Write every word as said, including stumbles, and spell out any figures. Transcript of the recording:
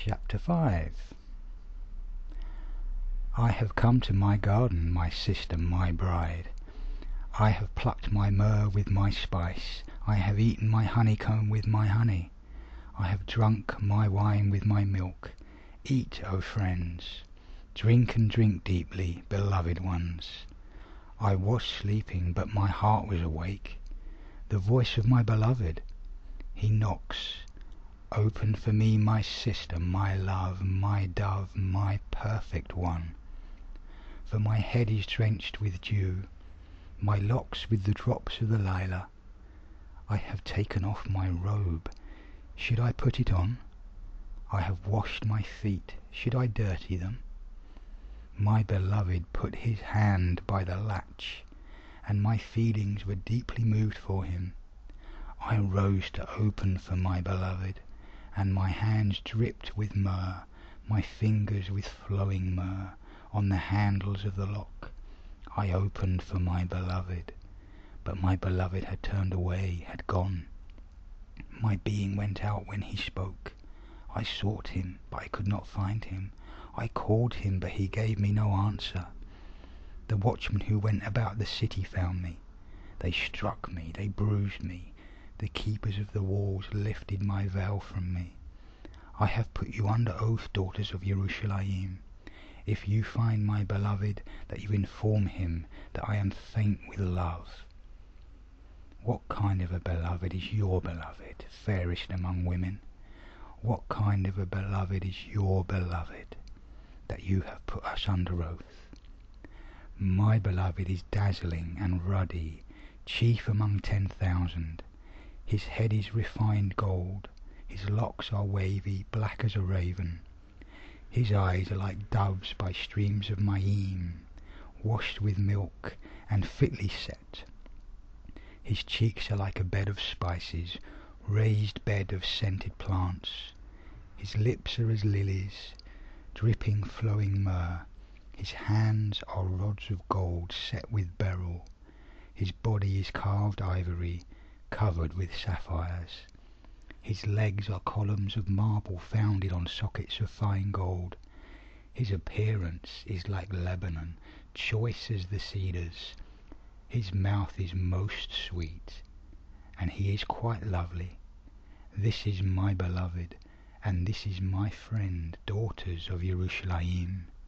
Chapter five. I have come to my garden, my sister, my bride. I have plucked my myrrh with my spice, I have eaten my honeycomb with my honey, I have drunk my wine with my milk. Eat, O friends, drink and drink deeply, beloved ones. I was sleeping, but my heart was awake. The voice of my beloved, he knocks. Open for me, my sister, my love, my dove, my perfect one. For my head is drenched with dew, my locks with the drops of the lilac. I have taken off my robe, should I put it on? I have washed my feet, should I dirty them? My beloved put his hand by the latch, and my feelings were deeply moved for him. I rose to open for my beloved, and my hands dripped with myrrh, my fingers with flowing myrrh, on the handles of the lock. I opened for my beloved, but my beloved had turned away, had gone. My being went out when he spoke. I sought him, but I could not find him. I called him, but he gave me no answer. The watchmen who went about the city found me. They struck me, they bruised me. The keepers of the walls lifted my veil from me. I have put you under oath, daughters of Jerusalem. If you find my beloved, that you inform him that I am faint with love. What kind of a beloved is your beloved, fairest among women? What kind of a beloved is your beloved, that you have put us under oath? My beloved is dazzling and ruddy, chief among ten thousand. His head is refined gold, his locks are wavy, black as a raven. His eyes are like doves by streams of Mayim, washed with milk and fitly set. His cheeks are like a bed of spices, raised bed of scented plants. His lips are as lilies, dripping flowing myrrh. His hands are rods of gold set with beryl. His body is carved ivory, covered with sapphires. His legs are columns of marble founded on sockets of fine gold. His appearance is like Lebanon, choice as the cedars. His mouth is most sweet, and he is quite lovely. This is my beloved, and this is my friend, daughters of Jerusalem.